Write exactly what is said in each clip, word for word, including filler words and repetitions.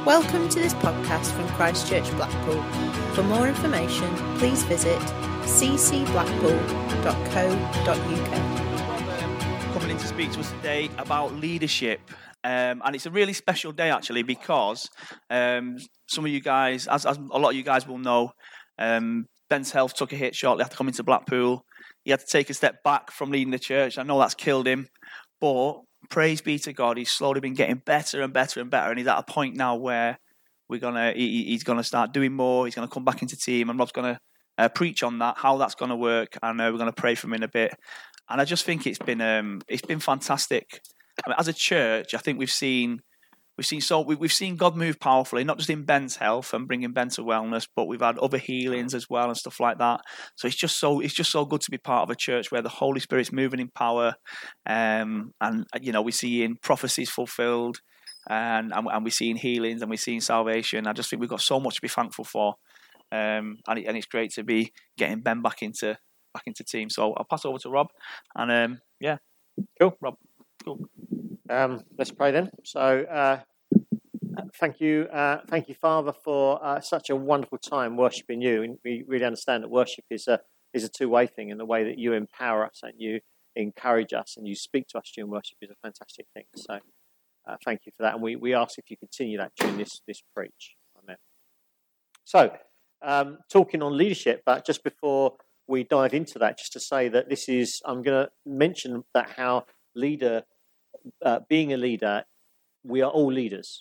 Welcome to this podcast from Christchurch Blackpool. For more information, please visit c c blackpool dot co dot u k. Coming in to speak to us today about leadership. Um, and it's a really special day, actually, because um, some of you guys, as, as a lot of you guys will know, um, Ben's health took a hit shortly after coming to Blackpool. He had to take a step back from leading the church. I know that's killed him, but praise be to God, he's slowly been getting better and better and better, and he's at a point now where we're gonna he, he's gonna start doing more. He's gonna come back into team, and Rob's gonna uh, preach on that, how that's gonna work, and uh, we're gonna pray for him in a bit. And I just think it's been um, it's been fantastic. I mean, as a church, I think we've seen we've seen so we, we've seen God move powerfully, not just in Ben's health and bringing Ben to wellness, but we've had other healings as well and stuff like that. So it's just so it's just so good to be part of a church where the Holy Spirit's moving in power, um, and you know we're seeing prophecies fulfilled, and, and and we're seeing healings and we're seeing salvation. I just think we've got so much to be thankful for, um, and, it, and it's great to be getting Ben back into back into team. So I'll pass over to Rob, and um, yeah, cool, Rob. Cool. Um, let's pray then. So, uh, thank you, uh, thank you, Father, for uh, such a wonderful time worshiping you. And we really understand that worship is a is a two way thing, and the way that you empower us and you encourage us and you speak to us during worship is a fantastic thing. So, uh, thank you for that, and we, we ask if you continue that during this this preach. Amen. So, um, talking on leadership, but just before we dive into that, just to say that this is, I'm going to mention that how leader. Uh, being a leader, we are all leaders.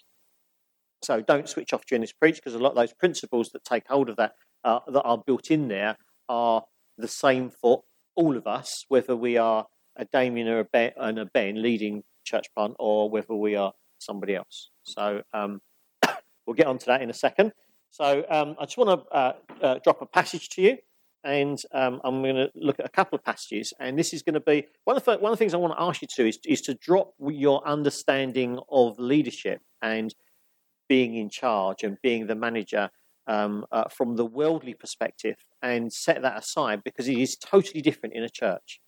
So don't switch off during this preach, because a lot of those principles that take hold of that, uh, that are built in there, are the same for all of us, whether we are a Damien or a Ben, and a Ben leading church plant, or whether we are somebody else. So um, we'll get onto that in a second. So um, I just want to uh, uh, drop a passage to you. And um, I'm going to look at a couple of passages, and this is going to be one of the one of the things I want to ask you to do is, is to drop your understanding of leadership and being in charge and being the manager um, uh, from the worldly perspective, and set that aside, because it is totally different in a church.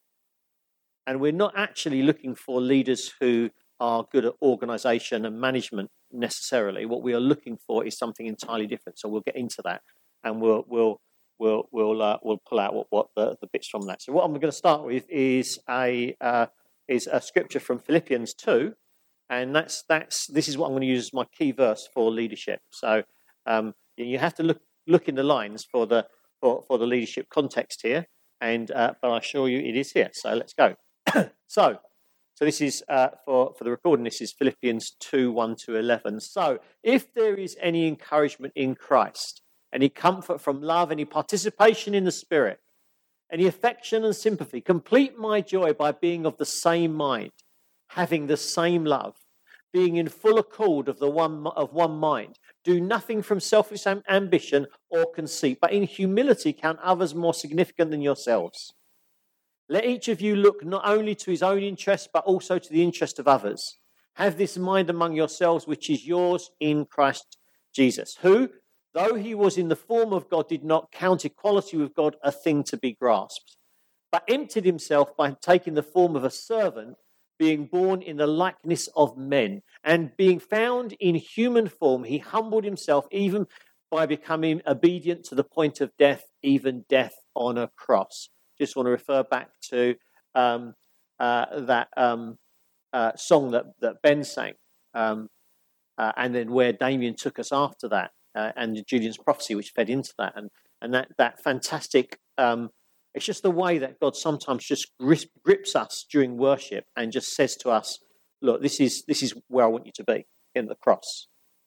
And we're not actually looking for leaders who are good at organisation and management necessarily. What we are looking for is something entirely different. So we'll get into that, and we'll we'll. We'll we'll uh, we'll pull out what, what the, the bits from that. So what I'm going to start with is a uh, is a scripture from Philippians two, and that's that's this is what I'm going to use as my key verse for leadership. So um, you have to look look in the lines for the for, for the leadership context here, and uh, but I assure you it is here. So let's go. so so this is uh, for for the recording. This is Philippians two one to eleven. So if there is any encouragement in Christ, any comfort from love, any participation in the Spirit, any affection and sympathy, complete my joy by being of the same mind, having the same love, being in full accord of the one of one mind. Do nothing from selfish ambition or conceit, but in humility count others more significant than yourselves. Let each of you look not only to his own interest, but also to the interest of others. Have this mind among yourselves, which is yours in Christ Jesus, who, though he was in the form of God, did not count equality with God a thing to be grasped, but emptied himself by taking the form of a servant, being born in the likeness of men, and being found in human form, he humbled himself even by becoming obedient to the point of death, even death on a cross. Just want to refer back to um, uh, that um, uh, song that, that Ben sang, um, uh, and then where Damien took us after that. Uh, and Julian's prophecy, which fed into that, and and that that fantastic. Um, it's just the way that God sometimes just grips, grips us during worship and just says to us, "Look, this is this is where I want you to be, in the cross,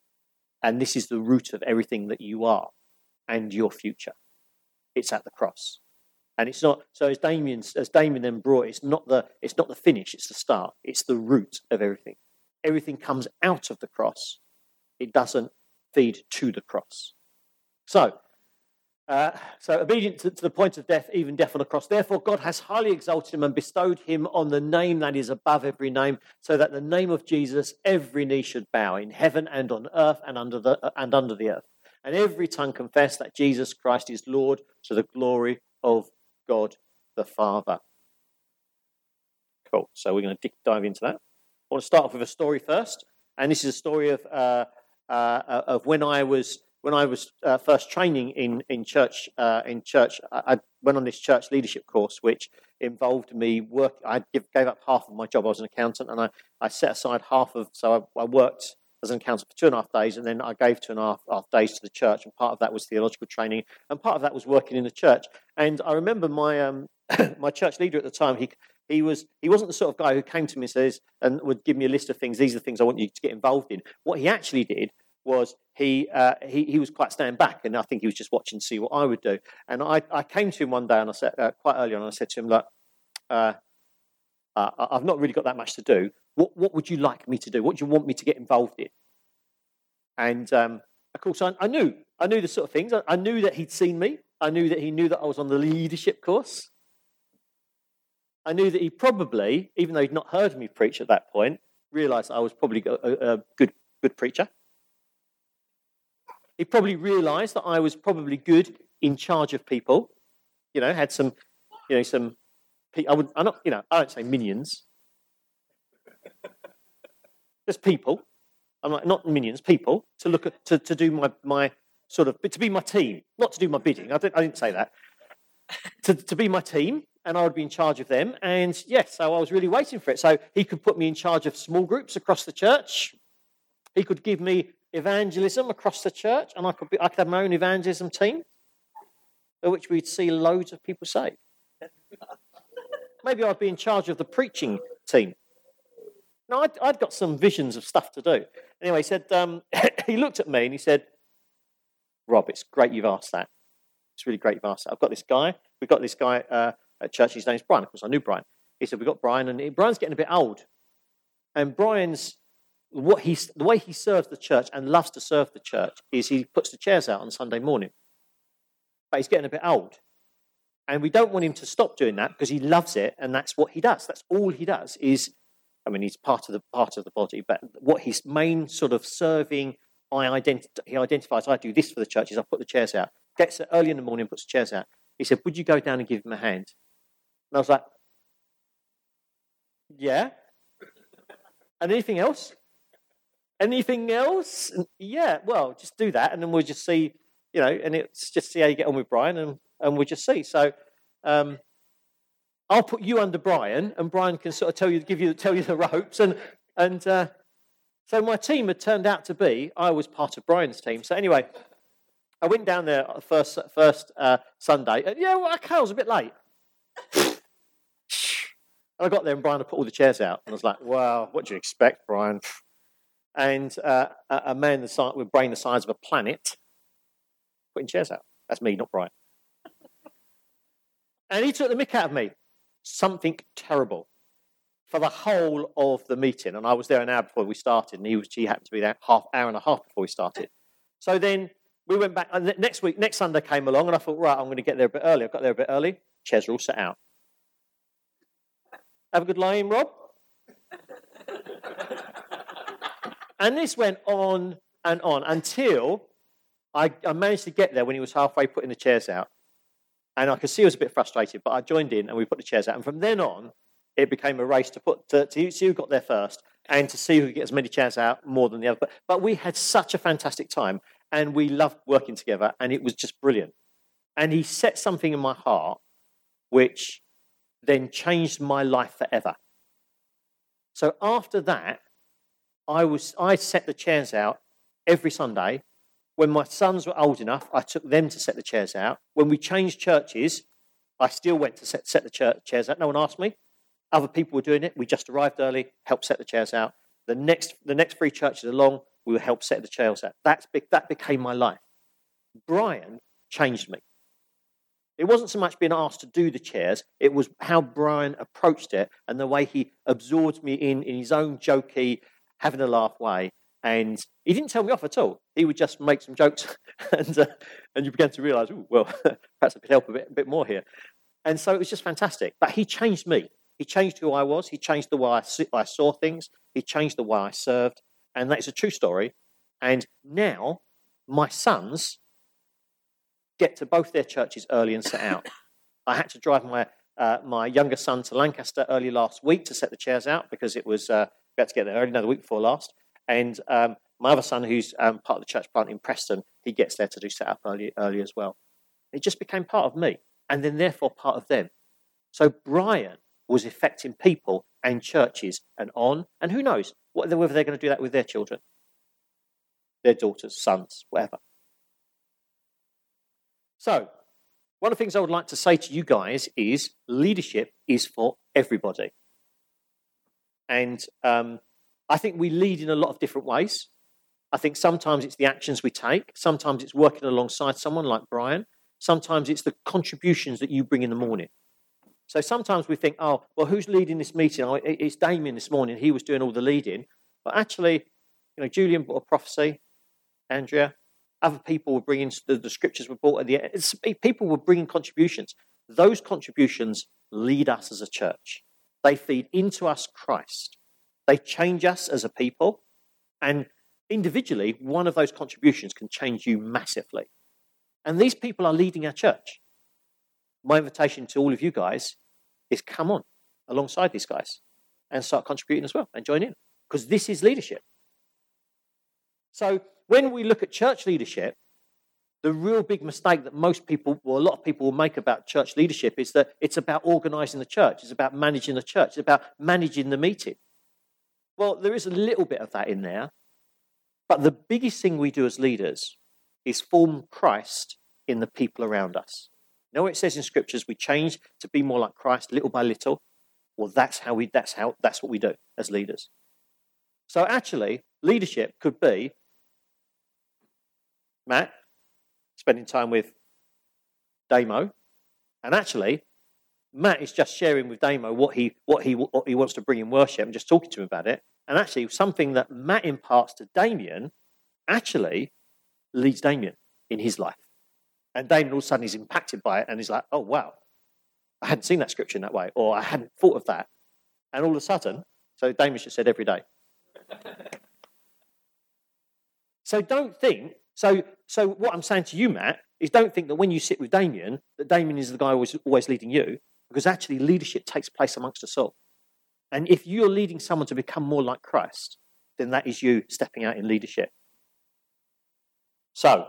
and this is the root of everything that you are and your future. It's at the cross, and it's not. So as Damien as Damien then brought, it's not the it's not the finish, it's the start. It's the root of everything. Everything comes out of the cross. It doesn't feed to the cross. So, uh, so obedient to, to the point of death, even death on the cross. Therefore, God has highly exalted him and bestowed him on the name that is above every name, so that the name of Jesus every knee should bow in heaven and on earth and under the uh, and under the earth, and every tongue confess that Jesus Christ is Lord, to the glory of God the Father. Cool. So we're going to dive into that. I want to start off with a story first, and this is a story of. Uh, uh, of when I was when I was uh, first training in in church. Uh, in church, I, I went on this church leadership course, which involved me work. I give, gave up half of my job. I was an accountant, and I, I set aside half of. So I, I worked as an accountant for two and a half days, and then I gave two and a half, half days to the church. And part of that was theological training, and part of that was working in the church. And I remember my um, my church leader at the time. He he was he wasn't the sort of guy who came to me and says and would give me a list of things. These are the things I want you to get involved in. What he actually did was he uh, he he was quite stand back, and I think he was just watching to see what I would do. And I, I came to him one day, and I said uh, quite early on, and I said to him, look, uh, uh, I've not really got that much to do. What what would you like me to do? What do you want me to get involved in? And um, of course, I, I knew I knew the sort of things. I, I knew that he'd seen me. I knew that he knew that I was on the leadership course. I knew that he probably, even though he'd not heard me preach at that point, realised I was probably a, a, a good good preacher. He probably realised that I was probably good in charge of people. You know, had some, you know, some. I would, I'm not, you know, I don't say minions. Just people. I'm like not minions, people to look at to, to do my my sort of to be my team, not to do my bidding. I didn't I didn't say that. to to be my team, and I would be in charge of them. And yes, so I was really waiting for it. So he could put me in charge of small groups across the church. He could give me evangelism across the church, and I could be, I could have my own evangelism team, at which we'd see loads of people saved. Maybe I'd be in charge of the preaching team. No, I'd, I'd got some visions of stuff to do. Anyway, he said um, he looked at me and he said, "Rob, it's great you've asked that. It's really great you've asked that. I've got this guy. We've got this guy uh, at church. His name's Brian. Of course, I knew Brian. He said we've got Brian, and he, Brian's getting a bit old. And Brian's what he's the way he serves the church and loves to serve the church is he puts the chairs out on Sunday morning. But he's getting a bit old, and we don't want him to stop doing that because he loves it, and that's what he does. That's all he does. Is I mean, he's part of the part of the body, but what his main sort of serving, I identi- he identifies. I do this for the church. Is I put the chairs out. Gets it early in the morning, puts the chairs out. He said, "Would you go down and give him a hand?" And I was like, "Yeah." And anything else? Anything else? And, yeah. Well, just do that, and then we'll just see. You know, and it's just see how you get on with Brian, and and we'll just see. So. Um, I'll put you under Brian, and Brian can sort of tell you, give you, tell you the ropes, and and uh, so my team had turned out to be. I was part of Brian's team. So anyway, I went down there first first uh, Sunday. And yeah, well, okay, I was a bit late. And I got there, and Brian had put all the chairs out, and I was like, "Wow, what do you expect, Brian?" And uh, a man the size, with brain the size of a planet putting chairs out. That's me, not Brian. And he took the mick out of me. Something terrible for the whole of the meeting, and I was there an hour before we started, and he was he happened to be there half hour and a half before we started. So then we went back. And next week, next Sunday came along, and I thought, right, I'm going to get there a bit early. I got there a bit early. Chairs are all set out. Have a good lie in, Rob. And this went on and on until I, I managed to get there when he was halfway putting the chairs out. And I could see he was a bit frustrated, but I joined in and we put the chairs out. And from then on, it became a race to put to, to see who got there first and to see who could get as many chairs out more than the other. But, but we had such a fantastic time, and we loved working together, and it was just brilliant. And he set something in my heart which then changed my life forever. So after that, I was I set the chairs out every Sunday. When my sons were old enough, I took them to set the chairs out. When we changed churches, I still went to set, set the church, chairs out. No one asked me. Other people were doing it. We just arrived early, helped set the chairs out. The next the next three churches along, we would help set the chairs out. That's big, that became my life. Brian changed me. It wasn't so much being asked to do the chairs. It was how Brian approached it and the way he absorbed me in, in his own jokey, having a laugh way. And he didn't tell me off at all. He would just make some jokes, and uh, and you began to realise, oh, well, perhaps I could help a bit, a bit more here. And so it was just fantastic. But he changed me. He changed who I was. He changed the way I, I saw things. He changed the way I served. And that is a true story. And now my sons get to both their churches early and set out. I had to drive my uh, my younger son to Lancaster early last week to set the chairs out because it was uh, we had to get there early, no, the week before last. And um, My other son, who's um, part of the church plant in Preston, he gets there to do set up early, early as well. It just became part of me, and then therefore part of them. So Brian was affecting people and churches and on, and who knows whether they're going to do that with their children, their daughters, sons, whatever. So, one of the things I would like to say to you guys is leadership is for everybody. And um, I think we lead in a lot of different ways. I think sometimes it's the actions we take. Sometimes it's working alongside someone like Brian. Sometimes it's the contributions that you bring in the morning. So sometimes we think, oh, well, who's leading this meeting? Oh, it's Damien this morning. He was doing all the leading. But actually, you know, Julian brought a prophecy, Andrea, other people were bringing, the, the scriptures were brought at the end. It's, people were bringing contributions. Those contributions lead us as a church. They feed into us Christ. They change us as a people. And individually, one of those contributions can change you massively. And these people are leading our church. My invitation to all of you guys is come on alongside these guys and start contributing as well and join in, because this is leadership. So when we look at church leadership, the real big mistake that most people, or a lot of people will make about church leadership is that it's about organising the church. It's about managing the church. It's about managing the meeting. Well, there is a little bit of that in there. But the biggest thing we do as leaders is form Christ in the people around us. You know what it says in scriptures? We change to be more like Christ little by little. Well, that's how we, that's how, that's what we do as leaders. So actually, leadership could be Matt spending time with Damo, and actually, Matt is just sharing with Damo what he what he what he wants to bring in worship and just talking to him about it. And actually, something that Matt imparts to Damien actually leads Damien in his life. And Damien all of a sudden is impacted by it, and he's like, "Oh wow, I hadn't seen that scripture in that way, or I hadn't thought of that." And all of a sudden, so Damien just said every day. So don't think. So, so what I'm saying to you, Matt, is don't think that when you sit with Damien, that Damien is the guy who's always leading you, because actually leadership takes place amongst us all. And if you're leading someone to become more like Christ, then that is you stepping out in leadership. So,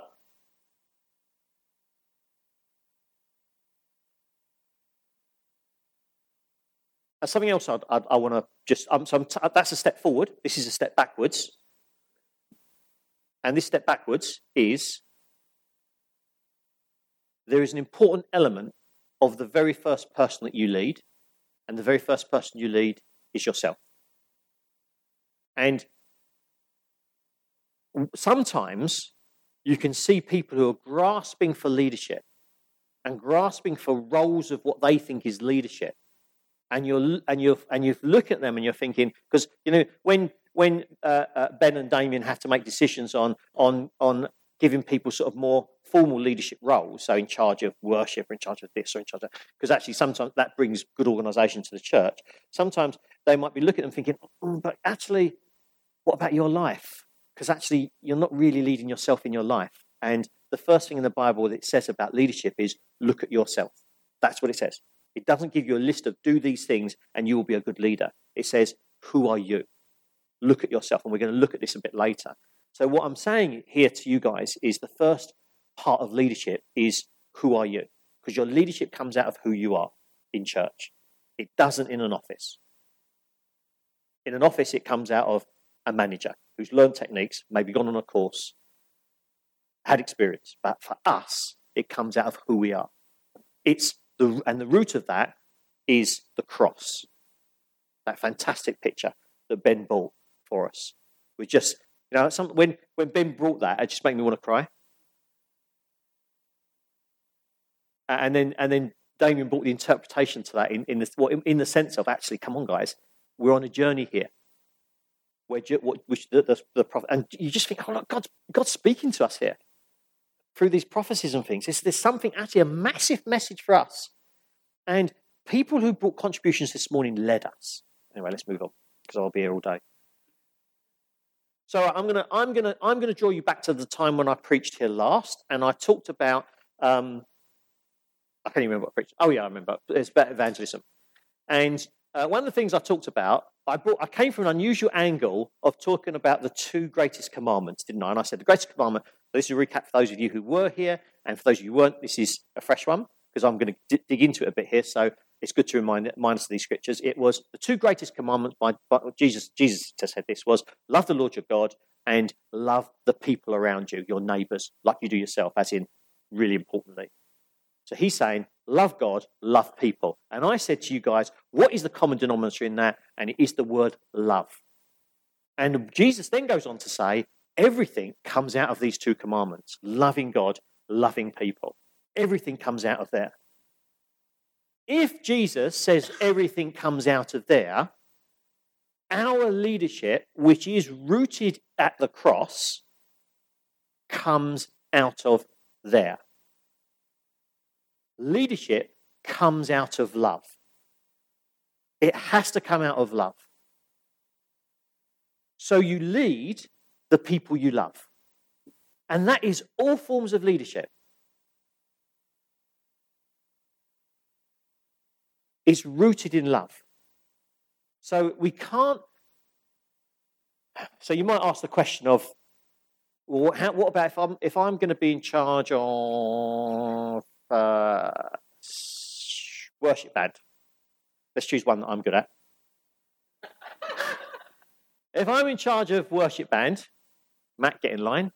that's something else I'd, I'd, I want to just, um, so I'm t- that's a step forward. This is a step backwards. And this step backwards is there is an important element of the very first person that you lead, and the very first person you lead is yourself. And sometimes you can see people who are grasping for leadership and grasping for roles of what they think is leadership. And you're and you're and you look at them and you're thinking, because you know when when uh, uh, Ben and Damien have to make decisions on on on giving people sort of more formal leadership roles, so in charge of worship, or in charge of this, or in charge of, because actually sometimes that brings good organisation to the church. Sometimes they might be looking at them thinking, oh, but actually, what about your life? Because actually you're not really leading yourself in your life. And the first thing in the Bible that it says about leadership is look at yourself. That's what it says. It doesn't give you a list of do these things and you will be a good leader. It says, who are you? Look at yourself. And we're going to look at this a bit later. So what I'm saying here to you guys is the first part of leadership is who are you? Because your leadership comes out of who you are in church. It doesn't in an office. In an office, it comes out of a manager who's learned techniques, maybe gone on a course, had experience. But for us, it comes out of who we are. It's the and the root of that is the cross. That fantastic picture that Ben brought for us. We just, you know, some, when when Ben brought that, it just made me want to cry. And then and then Damien brought the interpretation to that in in the well, in, in the sense of actually, come on, guys, we're on a journey here. Where what which the, the, the prophet, and you just think, oh look, God's God's speaking to us here through these prophecies and things. There's, there's something actually a massive message for us, and people who brought contributions this morning led us. Anyway, let's move on because I'll be here all day. So I'm gonna I'm gonna I'm gonna draw you back to the time when I preached here last, and I talked about um, I can't even remember what I preached. Oh yeah, I remember. It's about evangelism, and uh, one of the things I talked about I brought, I came from an unusual angle of talking about the two greatest commandments, didn't I? And I said the greatest commandment, so this is a recap for those of you who were here, and for those of you who weren't, this is a fresh one, because I'm going to d- dig into it a bit here, so it's good to remind, remind us of these scriptures. It was the two greatest commandments by, by Jesus, Jesus said this was, love the Lord your God and love the people around you, your neighbours, like you do yourself, as in really importantly. So he's saying, love God, love people. And I said to you guys, what is the common denominator in that? And it is the word love. And Jesus then goes on to say, everything comes out of these two commandments, loving God, loving people. Everything comes out of there. If Jesus says everything comes out of there, our leadership, which is rooted at the cross, comes out of there. Leadership comes out of love. It has to come out of love. So you lead the people you love. And that is all forms of leadership. It's rooted in love. So we can't... So you might ask the question of, well, how, what about if I'm, if I'm going to be in charge of uh, worship band? Let's choose one that I'm good at. If I'm in charge of worship band, Matt, get in line.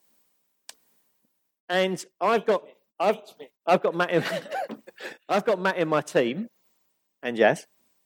And I've got I've I've got Matt in, I've got Matt in my team, and yes,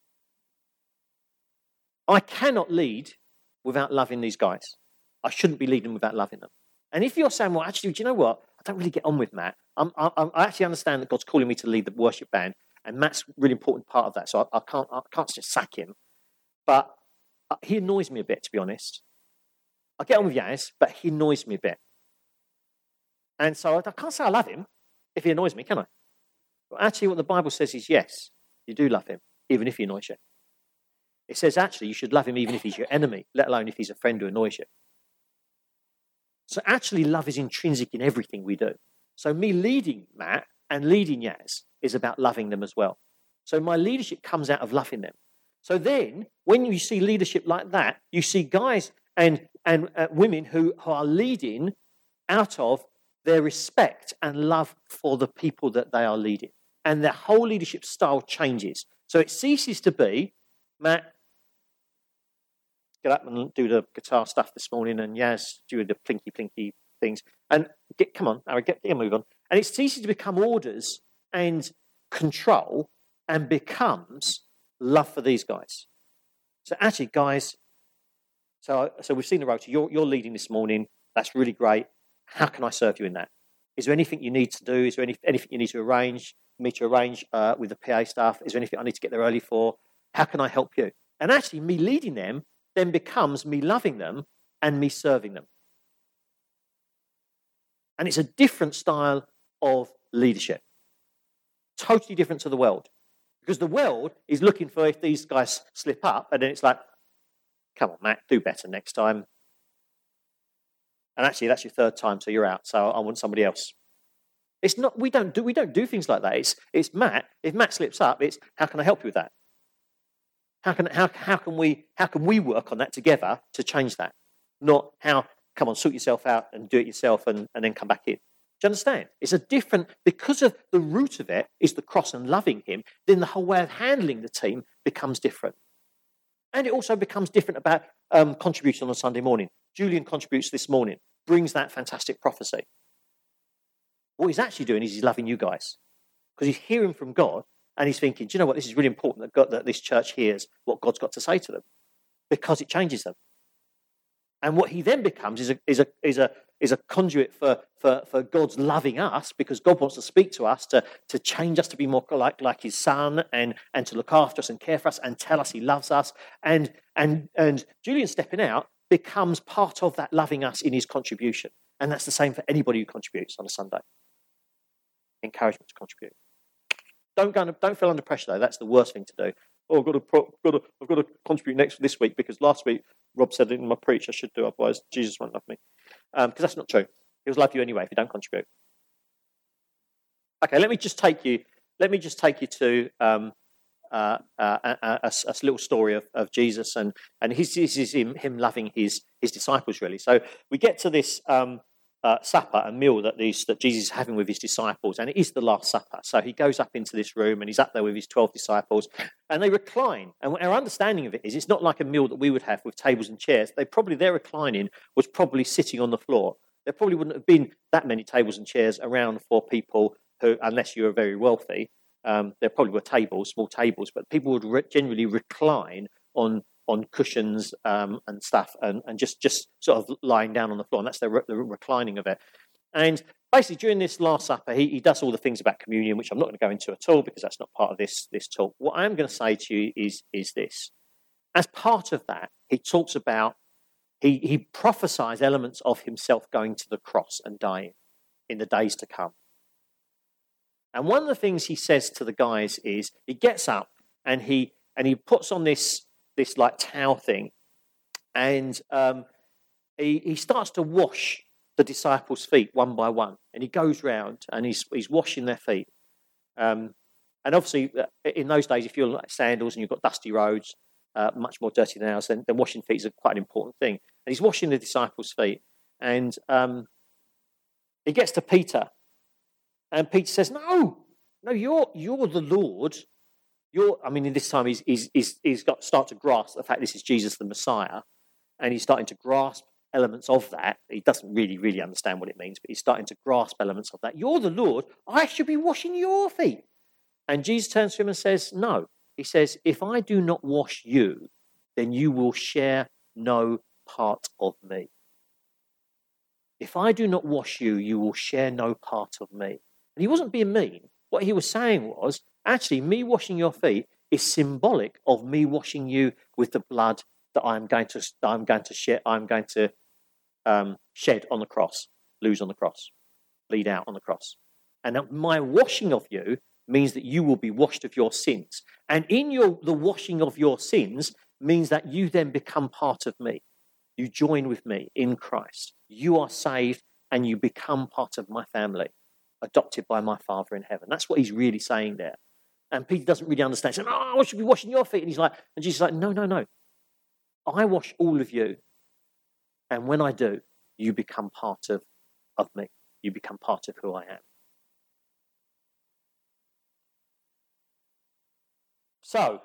I cannot lead without loving these guys. I shouldn't be leading without loving them. And if you're saying, well, actually, do you know what? I don't really get on with Matt. I'm, I, I actually understand that God's calling me to lead the worship band, and Matt's a really important part of that. So I, I can't I can't just sack him. But he annoys me a bit, to be honest. I get on with Yaz, but he annoys me a bit. And so I can't say I love him if he annoys me, can I? But actually what the Bible says is, yes, you do love him, even if he annoys you. It says, actually, you should love him even if he's your enemy, let alone if he's a friend who annoys you. So actually, love is intrinsic in everything we do. So me leading Matt and leading Yaz is about loving them as well. So my leadership comes out of loving them. So then, when you see leadership like that, you see guys and, and uh, women who, who are leading out of their respect and love for the people that they are leading. And their whole leadership style changes. So it ceases to be, Matt, get up and do the guitar stuff this morning, and Yaz, do the plinky plinky things. And get, come on, Harry, get, get a move on. And it ceases to become orders and control and becomes love for these guys. So actually, guys, so so we've seen the rota. You're, you're leading this morning. That's really great. How can I serve you in that? Is there anything you need to do? Is there any, anything you need to arrange, me to arrange uh, with the P A staff? Is there anything I need to get there early for? How can I help you? And actually, me leading them then becomes me loving them and me serving them. And it's a different style of leadership. Totally different to the world. Because the world is looking for if these guys slip up, and then it's like, come on, Matt, do better next time. And actually, that's your third time, so you're out. So I want somebody else. It's not. We don't do. We don't do things like that. It's. It's Matt. If Matt slips up, it's how can I help you with that? How can how how can we how can we work on that together to change that? Not how come on, sort yourself out and do it yourself, and, and then come back in. Do you understand? It's a different, because of the root of it is the cross and loving him, then the whole way of handling the team becomes different. And it also becomes different about um, contributing on a Sunday morning. Julian contributes this morning, brings that fantastic prophecy. What he's actually doing is he's loving you guys. Because he's hearing from God, and he's thinking, do you know what, this is really important that, God, that this church hears what God's got to say to them. Because it changes them. And what he then becomes is a is a is a is a conduit for, for, for God's loving us, because God wants to speak to us to, to change us to be more like, like his son, and, and to look after us and care for us and tell us he loves us. And and and Julian stepping out becomes part of that loving us in his contribution. And that's the same for anybody who contributes on a Sunday. Encouragement to contribute. Don't go. Don't feel under pressure though. That's the worst thing to do. Oh, I've got to, pro- got to, I've got to contribute next this week because last week Rob said in my preach I should do, otherwise Jesus won't love me. Because um, that's not true. He'll love you anyway if you don't contribute. Okay, let me just take you. Let me just take you to um, uh, uh, a, a, a little story of, of Jesus, and and his, this is him, him loving his his disciples, really. So we get to this um, uh, supper, a meal that these that Jesus is having with his disciples, and it is the Last Supper. So he goes up into this room, and he's up there with his twelve disciples, and they recline. And our understanding of it is, it's not like a meal that we would have with tables and chairs. They probably their reclining was probably sitting on the floor. There probably wouldn't have been that many tables and chairs around for people who, unless you were very wealthy. Um, there probably were tables, small tables, but people would re- generally recline on on cushions um, and stuff, and, and just, just sort of lying down on the floor, and that's the, re- the reclining of it. And basically, during this Last Supper, he, he does all the things about communion, which I'm not going to go into at all because that's not part of this this talk. What I am going to say to you is is this: as part of that, he talks about he he prophesies elements of himself going to the cross and dying in the days to come. And one of the things he says to the guys is he gets up and he and he puts on this this like towel thing, and um, he he starts to wash the disciples' feet one by one, and he goes round and he's he's washing their feet. Um, and obviously, in those days, if you're like sandals and you've got dusty roads, uh, much more dirty than ours, then, then washing feet is a, quite an important thing. And he's washing the disciples' feet, and um, he gets to Peter. And Peter says, "No, no, you're you're the Lord. You're." I mean, in this time, he's he's he's, he's got to start to grasp the fact this is Jesus the Messiah, and he's starting to grasp elements of that. He doesn't really really understand what it means, but he's starting to grasp elements of that. You're the Lord. I should be washing your feet. And Jesus turns to him and says, "No." He says, "If I do not wash you, then you will share no part of me. If I do not wash you, you will share no part of me." And he wasn't being mean. What he was saying was, actually, me washing your feet is symbolic of me washing you with the blood that I'm going to, I'm going to shed, I'm going to um, shed on the cross, lose on the cross, bleed out on the cross. And that my washing of you means that you will be washed of your sins. And in your the washing of your sins means that you then become part of me. You join with me in Christ. You are saved and you become part of my family, adopted by my Father in heaven. That's what he's really saying there. And Peter doesn't really understand. He's saying, "Oh, I should be washing your feet." And he's like, and Jesus is like, no, no, no. I wash all of you. And when I do, you become part of, of me. You become part of who I am. So,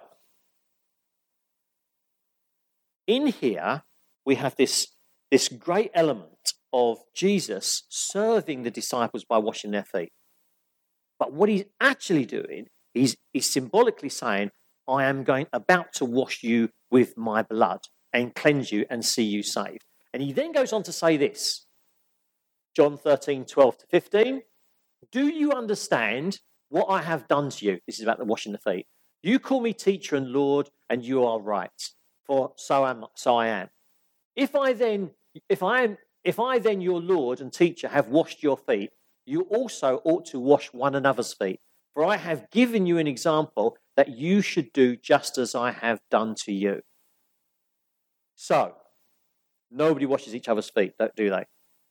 in here, we have this, this great element of Jesus serving the disciples by washing their feet. But what he's actually doing is he's symbolically saying, I am going about to wash you with my blood and cleanse you and see you saved. And he then goes on to say this, John thirteen, twelve to fifteen, "Do you understand what I have done to you?" This is about the washing the feet. "You call me teacher and Lord, and you are right, for so am so I am. If I then, if I am, if I then, your Lord and teacher, have washed your feet, you also ought to wash one another's feet. For I have given you an example that you should do just as I have done to you." So, nobody washes each other's feet, do they?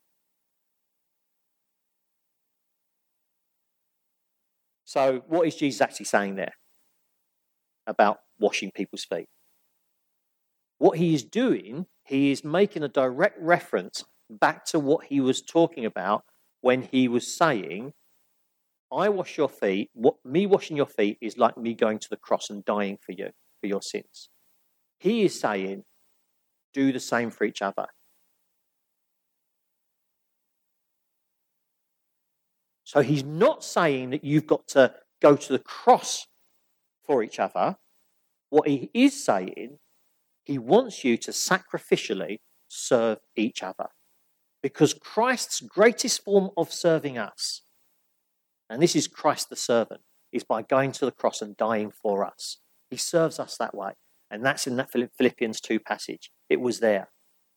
So, what is Jesus actually saying there about washing people's feet? What he is doing, he is making a direct reference back to what he was talking about when he was saying, I wash your feet. What me washing your feet is like me going to the cross and dying for you, for your sins. He is saying, do the same for each other. So he's not saying that you've got to go to the cross for each other. What he is saying, he wants you to sacrificially serve each other. Because Christ's greatest form of serving us, and this is Christ the servant, is by going to the cross and dying for us. He serves us that way. And that's in that Philippians two passage. It was there.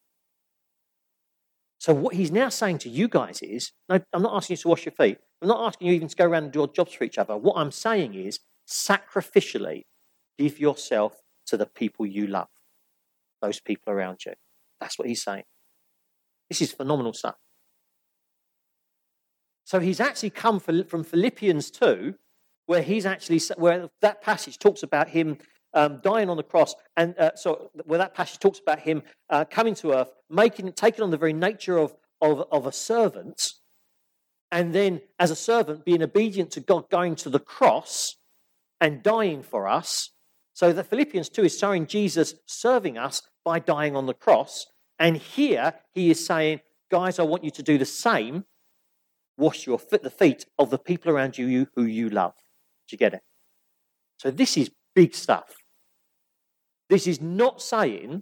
So what he's now saying to you guys is, no, I'm not asking you to wash your feet. I'm not asking you even to go around and do odd jobs for each other. What I'm saying is, sacrificially give yourself to the people you love, those people around you. That's what he's saying. This is phenomenal stuff. So he's actually come from Philippians two, where he's actually, where that passage talks about him um, dying on the cross, and uh, so where that passage talks about him uh, coming to earth, making, taking on the very nature of, of, of a servant, and then as a servant being obedient to God, going to the cross and dying for us. So the Philippians two is showing Jesus serving us by dying on the cross. And here he is saying, guys, I want you to do the same. Wash your foot, the feet of the people around you who you love. Do you get it? So this is big stuff. This is not saying,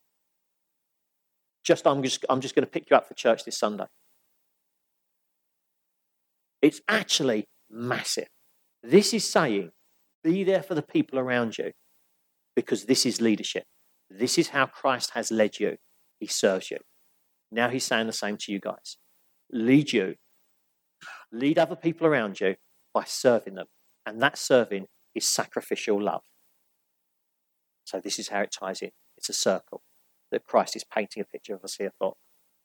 just I'm just I'm just going to pick you up for church this Sunday. It's actually massive. This is saying, be there for the people around you, because this is leadership. This is how Christ has led you. He serves you. Now he's saying the same to you guys. Lead you. Lead other people around you by serving them. And that serving is sacrificial love. So this is how it ties in. It's a circle that Christ is painting a picture of us here for.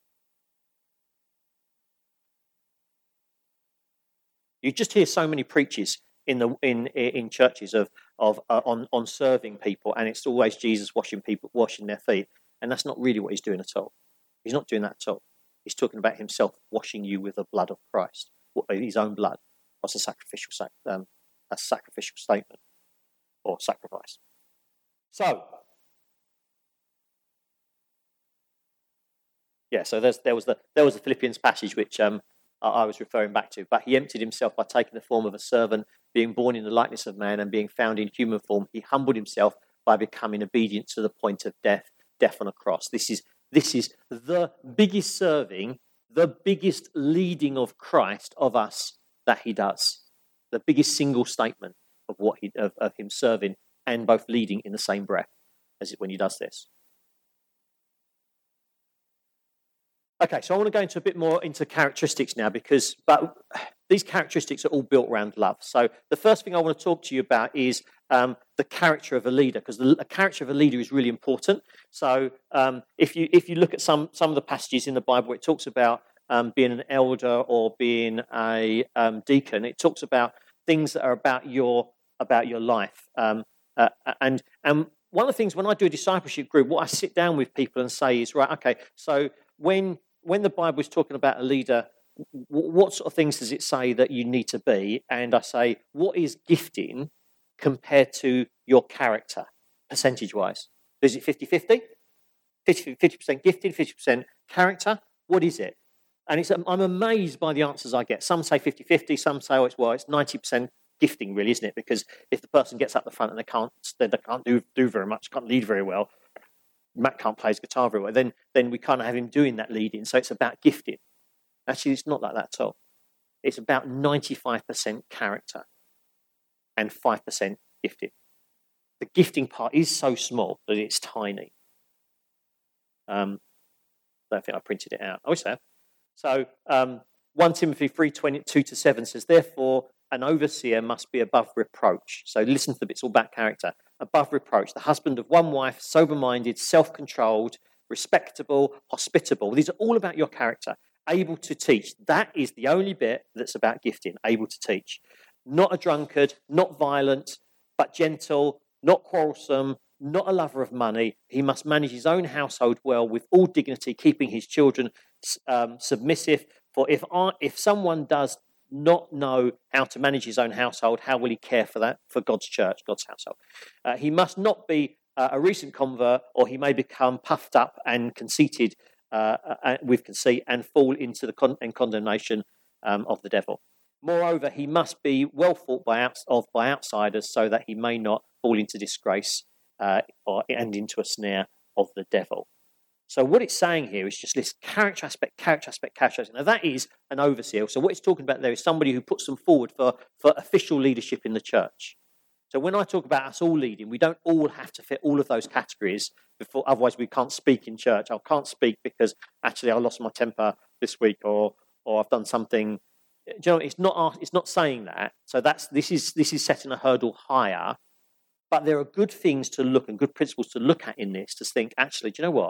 You just hear so many preaches in the in in churches of of uh, on on serving people, and it's always Jesus washing people washing their feet, and that's not really what he's doing at all. He's not doing that at all. He's talking about himself washing you with the blood of Christ, his own blood. That's a sacrificial um, a sacrificial statement or sacrifice. So, yeah. So there's there was the there was the Philippians passage which um. I was referring back to, but he emptied himself by taking the form of a servant, being born in the likeness of man and being found in human form. He humbled himself by becoming obedient to the point of death, death on a cross. This is this is the biggest serving, the biggest leading of Christ of us that he does. The biggest single statement of what he of, of him serving and both leading in the same breath as when he does this. Okay, so I want to go into a bit more into characteristics now, because but these characteristics are all built around love. So the first thing I want to talk to you about is um, the character of a leader, because the, the character of a leader is really important. So um, if you if you look at some some of the passages in the Bible, it talks about um, being an elder or being a um, deacon. It talks about things that are about your about your life, um, uh, and and one of the things when I do a discipleship group, what I sit down with people and say is, right, okay, so when When the Bible is talking about a leader, what sort of things does it say that you need to be? And I say, what is gifting compared to your character, percentage-wise? Is it fifty-fifty? fifty percent gifting, fifty percent character? What is it? And it's, I'm amazed by the answers I get. Some say fifty-fifty, some say, oh, it's, well, it's ninety percent gifting, really, isn't it? Because if the person gets up the front and they can't, they can't do, do very much, can't lead very well, Matt can't play his guitar very well, then then we can't have him doing that leading. So it's about gifting. Actually, it's not like that at all. It's about ninety-five percent character and five percent gifting. The gifting part is so small that it's tiny. Um, I don't think I printed it out. I wish I had. So um, First Timothy three, twenty-two to seven says, therefore, an overseer must be above reproach. So listen to the bits all about character. Above reproach, the husband of one wife, sober-minded, self-controlled, respectable, hospitable. These are all about your character. Able to teach. That is the only bit that's about gifting, able to teach. Not a drunkard, not violent, but gentle, not quarrelsome, not a lover of money. He must manage his own household well with all dignity, keeping his children um, submissive. For if I, if someone does not know how to manage his own household, how will he care for that, for God's church, God's household? Uh, he must not be uh, a recent convert, or he may become puffed up and conceited uh, uh, with conceit and fall into the con- and condemnation um, of the devil. Moreover, he must be well thought by outs- of by outsiders, so that he may not fall into disgrace uh, or and into a snare of the devil. So what it's saying here is just this character aspect, character aspect, character aspect. Now that is an overseer. So what it's talking about there is somebody who puts them forward for, for official leadership in the church. So when I talk about us all leading, we don't all have to fit all of those categories before, otherwise we can't speak in church. I can't speak because actually I lost my temper this week, or or I've done something. Do you know, it's not it's not saying that. So that's this is this is setting a hurdle higher. But there are good things to look and good principles to look at in this, to think, actually, do you know what?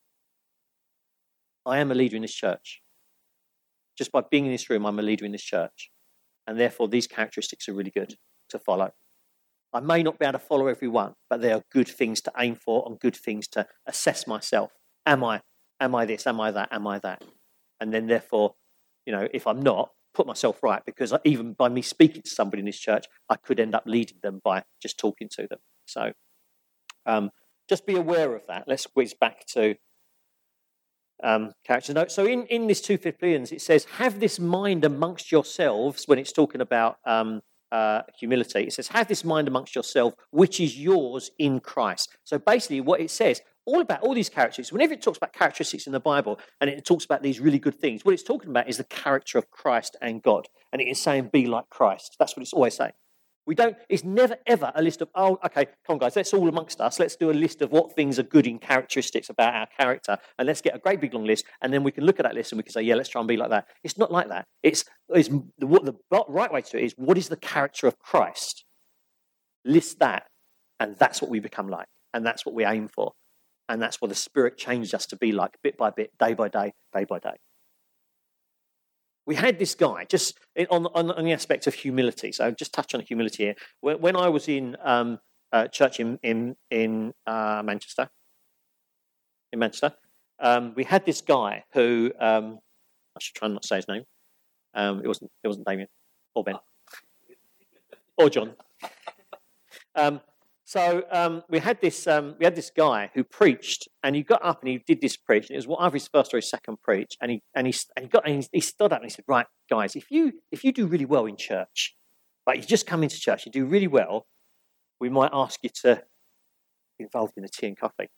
I am a leader in this church. Just by being in this room, I'm a leader in this church. And therefore, these characteristics are really good. to follow. I may not be able to follow everyone, but there are good things to aim for and good things to assess myself. Am I, am I this? Am I that? Am I that? And then therefore, you know, if I'm not, put myself right, because even by me speaking to somebody in this church, I could end up leading them by just talking to them. So um, just be aware of that. Let's whiz back to um, character notes. So in, in this two Philippians, it says, have this mind amongst yourselves, when it's talking about um, uh, humility. It says, have this mind amongst yourself, which is yours in Christ. So basically what it says, all about all these characteristics, whenever it talks about characteristics in the Bible and it talks about these really good things, what it's talking about is the character of Christ and God. And it is saying, be like Christ. That's what it's always saying. We don't, it's never ever a list of, oh, okay, come on guys, let's all amongst us, let's do a list of what things are good in characteristics about our character, and let's get a great big long list, and then we can look at that list and we can say, yeah, let's try and be like that. It's not like that. It's, it's the, what the right way to do it is, what is the character of Christ? List that, and that's what we become like, and that's what we aim for. And that's what the Spirit changes us to be like, bit by bit, day by day, day by day. We had this guy, just on, on, on the aspect of humility. So just touch on humility here. When, when I was in um, uh, church in in, in uh, Manchester, in Manchester, um, we had this guy who um, I should try not to say his name. Um, it wasn't it wasn't Damien or Ben or John. Um, So um, we had this um, we had this guy who preached, and he got up and he did this preach, and it was either his first or his second preach, and he and he and he got and he stood up and he said, "Right, guys, if you if you do really well in church, like you just come into church, you do really well, we might ask you to be involved in a tea and coffee,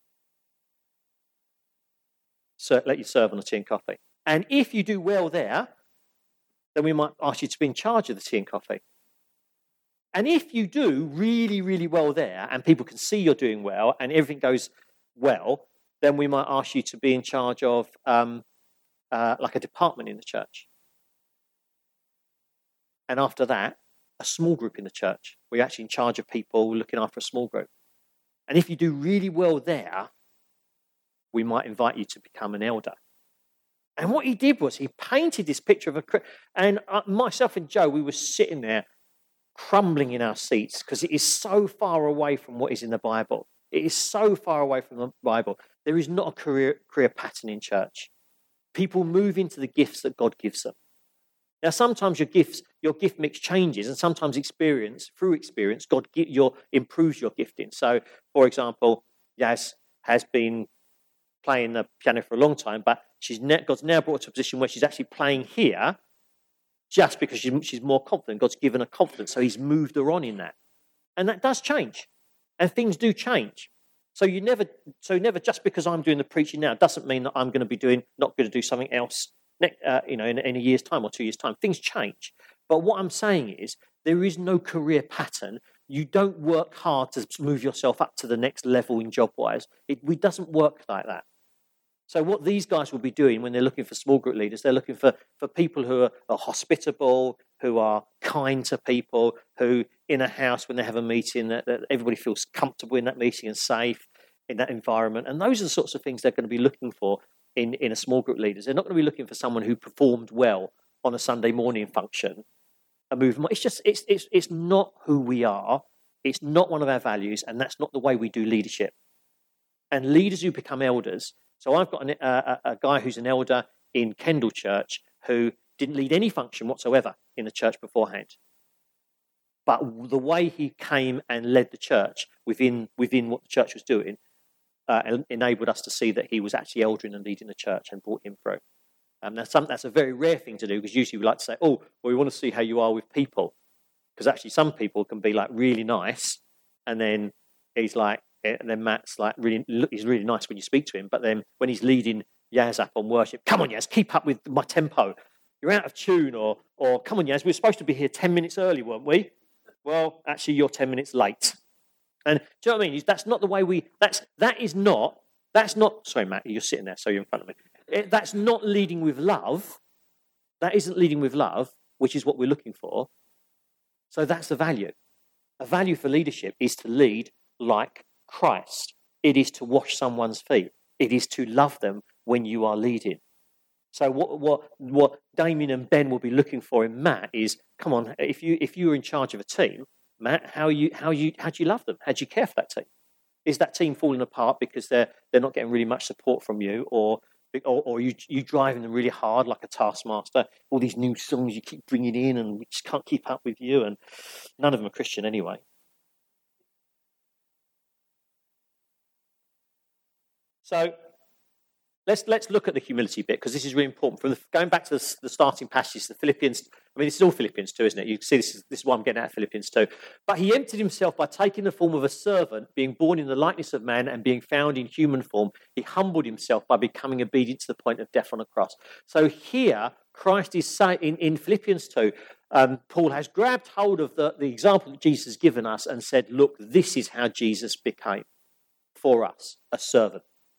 so let you serve on a tea and coffee, and if you do well there, then we might ask you to be in charge of the tea and coffee." And if you do really, really well there, and people can see you're doing well, and everything goes well, then we might ask you to be in charge of um, uh, like a department in the church. And after that, a small group in the church. We're actually in charge of people looking after a small group. And if you do really well there, we might invite you to become an elder. And what he did was he painted this picture of a... And uh, myself and Joe, we were sitting there crumbling in our seats because it is so far away from what is in the Bible. It is so far away from the Bible. There is not a career career pattern in church. People move into the gifts that God gives them. Now, sometimes your gifts, your gift mix changes, and sometimes experience, through experience, God your improves your gifting. So, for example, Yaz has been playing the piano for a long time, but she's ne- God's now brought her to a position where she's actually playing here just because she's more confident. God's given her confidence, so he's moved her on in that. And that does change. And things do change. So you never, so never just because I'm doing the preaching now doesn't mean that I'm going to be doing, not going to do something else, uh, you know, in, in a year's time or two years' time. Things change. But what I'm saying is there is no career pattern. You don't work hard to move yourself up to the next level in job-wise. It, it doesn't work like that. So what these guys will be doing when they're looking for small group leaders, they're looking for, for people who are, are hospitable, who are kind to people, who in a house when they have a meeting, that, that everybody feels comfortable in that meeting and safe in that environment. And those are the sorts of things they're going to be looking for in, in a small group leaders. They're not going to be looking for someone who performed well on a Sunday morning function. A movement. It's just, it's, it's, it's not who we are. It's not one of our values, and that's not the way we do leadership. And leaders who become elders. So I've got an, uh, a guy who's an elder in Kendal Church who didn't lead any function whatsoever in the church beforehand. But the way he came and led the church within within what the church was doing uh, enabled us to see that he was actually eldering and leading the church and brought him through. Um, now, some, that's a very rare thing to do because usually we like to say, oh, well, we want to see how you are with people. Because actually some people can be like really nice, and then he's like, and then Matt's like, really, he's really nice when you speak to him, but then when he's leading Yaz up on worship, come on Yaz, keep up with my tempo. You're out of tune, or or come on Yaz, we were supposed to be here ten minutes early, weren't we? Well, actually you're ten minutes late. And do you know what I mean? That's not the way we, that's, that is not, that's not, sorry Matt, you're sitting there, so you're in front of me. It, that's not leading with love. That isn't leading with love, which is what we're looking for. So that's the value. A value for leadership is to lead like Christ. It is to wash someone's feet. It is to love them when you are leading. So what what what Damien and Ben will be looking for in Matt is, come on, if you if you were in charge of a team, Matt, how you how you how do you love them? How do you care for that team? Is that team falling apart because they're they're not getting really much support from you, or or, or you you driving them really hard like a taskmaster? All these new songs you keep bringing in, and we just can't keep up with you, and none of them are Christian anyway. So let's let's look at the humility bit, because this is really important. From the, going back to the, the starting passage, the Philippians. I mean, this is all Philippians two, isn't it? You can see this is this is what I'm getting at Philippians two. But he emptied himself by taking the form of a servant, being born in the likeness of man, and being found in human form. He humbled himself by becoming obedient to the point of death on a cross. So here, Christ is saying in, in Philippians two, um, Paul has grabbed hold of the, the example that Jesus has given us and said, look, this is how Jesus became for us, a servant.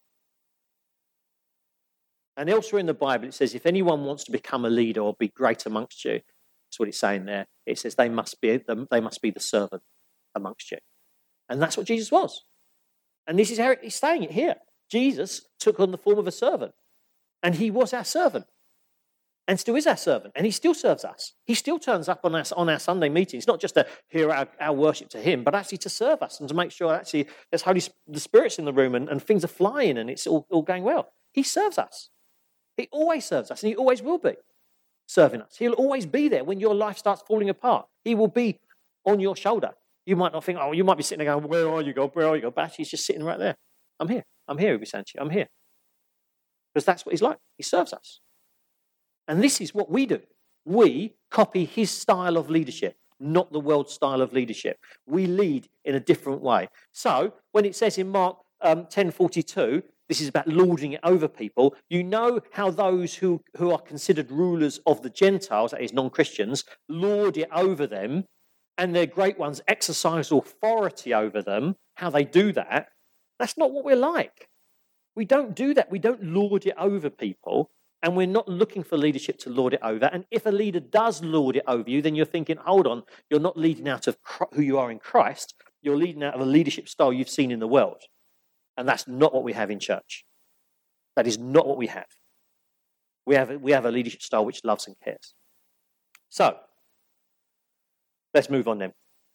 And elsewhere in the Bible, it says, if anyone wants to become a leader or be great amongst you, that's what it's saying there. It says they must be they must be the servant amongst you. And that's what Jesus was. And this is how he's saying it here. Jesus took on the form of a servant. And he was our servant. And still is our servant. And he still serves us. He still turns up on our, on our Sunday meetings, not just to hear our, our worship to him, but actually to serve us and to make sure actually there's Holy the Spirit's in the room and, and things are flying and it's all, all going well. He serves us. He always serves us, and he always will be serving us. He'll always be there when your life starts falling apart. He will be on your shoulder. You might not think, oh, you might be sitting there going, where are you, God? Where are you, God? But actually, he's just sitting right there. I'm here. I'm here, Ubi Sanchi. I'm here. Because that's what he's like. He serves us. And this is what we do. We copy his style of leadership, not the world's style of leadership. We lead in a different way. So, when it says in Mark um, ten forty-two, this is about lording it over people. You know how those who, who are considered rulers of the Gentiles, that is non-Christians, lord it over them, and their great ones exercise authority over them, how they do that. That's not what we're like. We don't do that. We don't lord it over people, and we're not looking for leadership to lord it over. And if a leader does lord it over you, then you're thinking, hold on, you're not leading out of who you are in Christ. You're leading out of a leadership style you've seen in the world. And that's not what we have in church. That is not what we have. We have, we have a leadership style which loves and cares. So, let's move on then.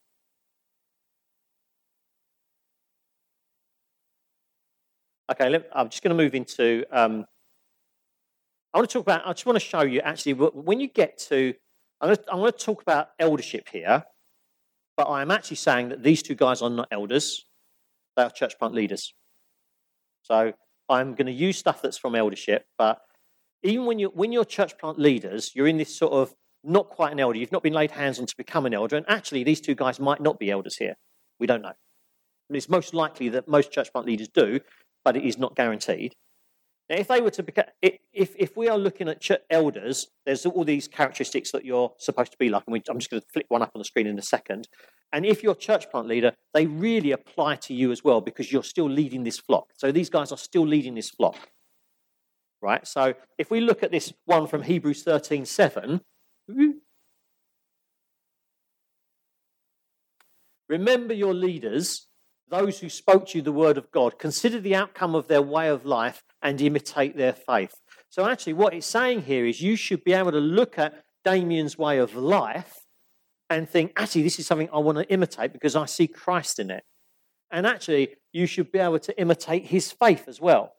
Okay, let, I'm just going to move into... Um, I want to talk about... I just want to show you, actually, when you get to... I'm going to, I'm going to talk about eldership here, but I'm actually saying that these two guys are not elders. They are church plant leaders. So I'm going to use stuff that's from eldership, but even when you're, when you're church plant leaders, you're in this sort of not quite an elder. You've not been laid hands on to become an elder, and actually these two guys might not be elders here. We don't know. And it's most likely that most church plant leaders do, but it is not guaranteed. Now, if they were to become, if if we are looking at church elders, there's all these characteristics that you're supposed to be like, and we, I'm just going to flick one up on the screen in a second. And if you're a church plant leader, they really apply to you as well because you're still leading this flock. So these guys are still leading this flock, right? So if we look at this one from Hebrews thirteen seven, remember your leaders, those who spoke to you the word of God. Consider the outcome of their way of life and imitate their faith. So actually what it's saying here is you should be able to look at Damien's way of life and think, actually, this is something I want to imitate because I see Christ in it. And actually, you should be able to imitate his faith as well.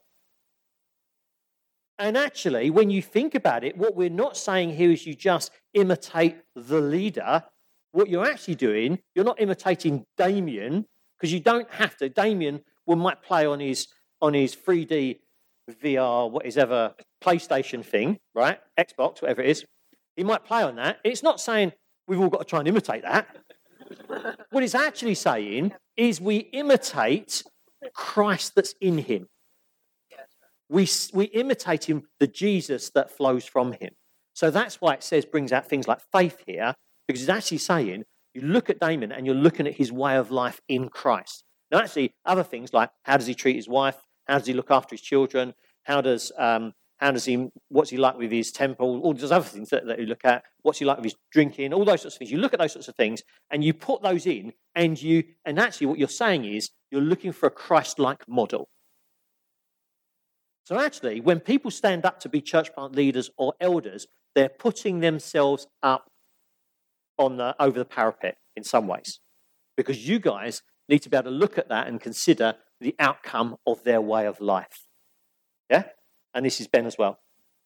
And actually, when you think about it, what we're not saying here is you just imitate the leader. What you're actually doing, you're not imitating Damien, because you don't have to. Damien will might play on his on his three D V R, what is ever, PlayStation thing, right? Xbox, whatever it is. He might play on that. It's not saying we've all got to try and imitate that. What it's actually saying is we imitate Christ that's in him. We, we imitate him, the Jesus that flows from him. So that's why it says, brings out things like faith here, because it's actually saying, you look at Damien and you're looking at his way of life in Christ. Now, actually, other things like how does he treat his wife? How does he look after his children? How does um, how does he? What's he like with his temple? All those other things that, that you look at. What's he like with his drinking? All those sorts of things. You look at those sorts of things and you put those in, and you and actually what you're saying is you're looking for a Christ-like model. So actually, when people stand up to be church plant leaders or elders, they're putting themselves up on the, over the parapet in some ways, because you guys need to be able to look at that and consider the outcome of their way of life. Yeah? And this is Ben as well.